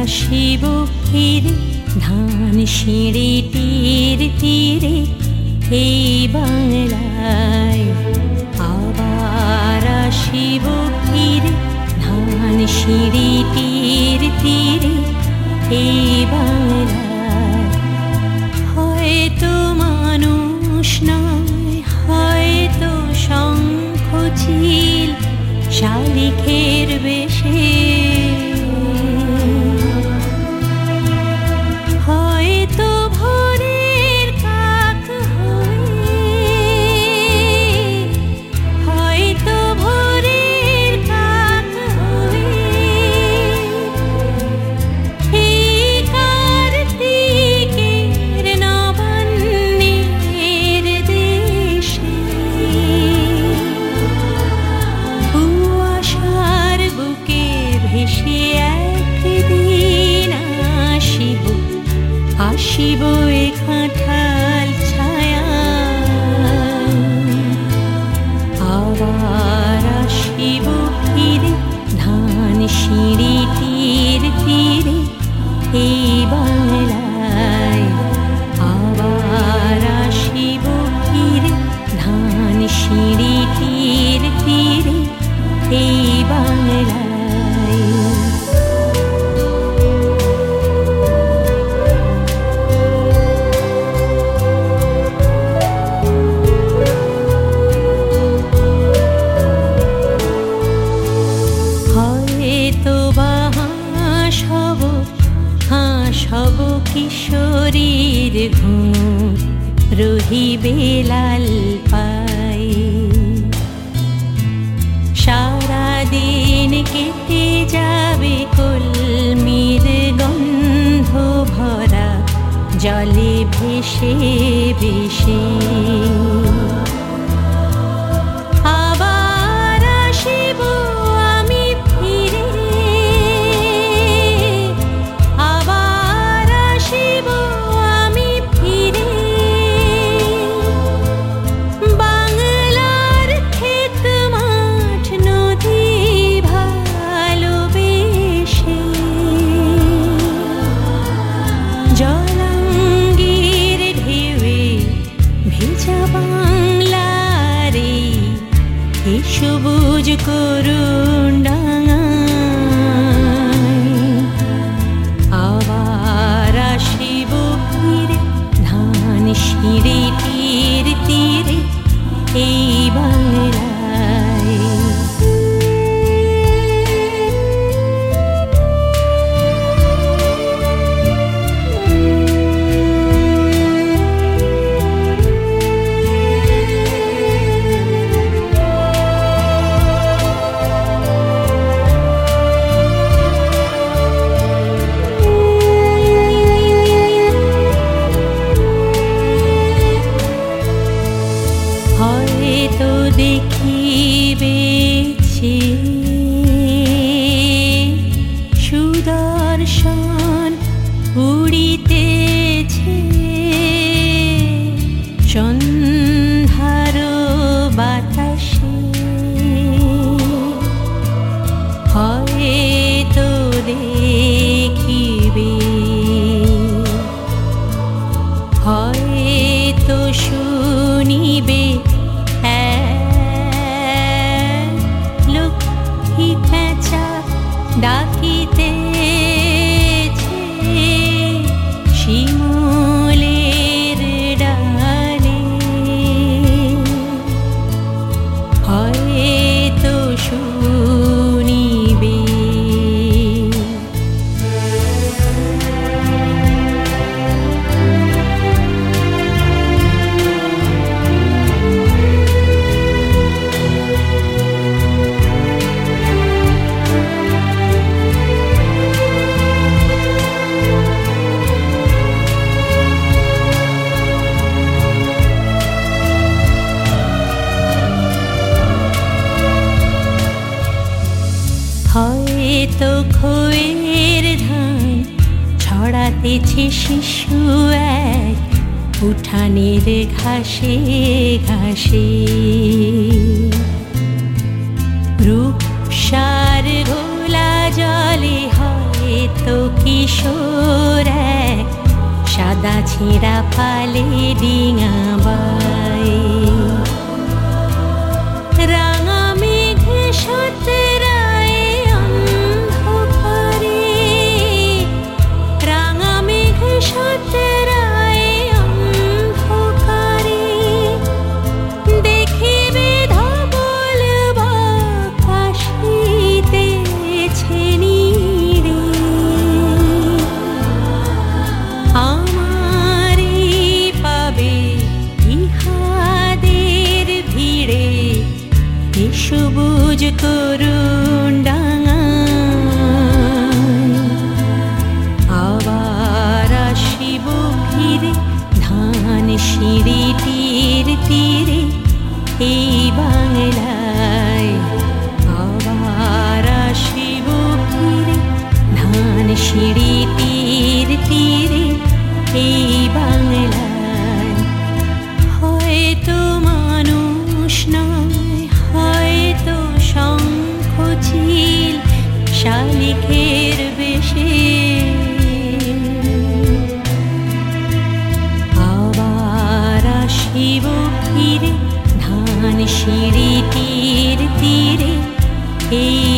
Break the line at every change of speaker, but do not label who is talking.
আসিব ফিরে ধান সিঁড়িটির তীরে এই বাংলায়। আবার আসিব ফিরে ধান সিঁড়িটির তীরে এই বাংলায়। হয়তো মানুষ নয়, হয়তো শঙ্খ চিল শালিখের বেশে, হয়তো ভোরের কাক হয়ে, হয়তো ভোরের কাক হয়ে এই কার্তিকের নবান্নের দেশে। কুয়াশার বুকে ভেসে একদিন আসিব, আসিব এ কাঁঠাল ছায়া। আবার আসিব ফিরে ধান সিঁড়িটির তীরে এই বাংলায়। আবার আসিব ফিরে ধান সিঁড়িটির তীরে এই বাংলায়। হয়তো বা হাঁস হব কিশোরীর ঘুম রহিবে লাল পাই। সারাদিন কেটে যাবে কলমির গন্ধ ভরা জলে ভেসে ভেসে। আবার আসিব আমি ফিরে, আবার আসিব আমি ফিরে বাংলার ক্ষেত মাঠ নদী ভালোবেসে। জলাঙ্গির ঢেউয়ে ভেজা বাংলার এই সবুজ করুণ ডাঙায়। আবার আসিব ফিরে ধান সিঁড়িটির তীরে এই বাংলায়। হয়তো দেখিবেছি সুদর্শন উড়িতেছে সন্ধ্যার বাতাসে। হয়তো দেখিবে, হয়তো শুনিবে লক্ষ্মী পেঁচা ডাকিতেছে শিমুলের ডালে। হয়তো শুনিবে, হয়তো খোয়ের ধান ছড়াতেছে শিশু এক উঠানের ঘাসে ঘাসে। রূপসার ঘোলা জলে হয়তো কি কিশোর এক সাদা ছেঁড়া পালে ডিঙা বাই। রাঙা মেঘ সাঁতরায় অন্ধকারে, রাঙা মেঘ সাঁতরায় অন্ধকারে, দেখিবে ধবল বাকাশিতেছে নীড়ে। আমারে পাবে ইহাদের ভিড়ে, এ সবুজ করুণ ডাঙায়। আবার আসিব ফিরে ধান সিঁড়িটির তীরে এই বাংলায়। আবার আসিব ফিরে ধান সিঁড়িটির তীরে এই বাংলায়। হয়তো মানুষ নয়, হয়তো শঙ্খচিল শালিকের বেশে, আবার আসিব ফিরে ধান সিঁড়িটির তীরে এই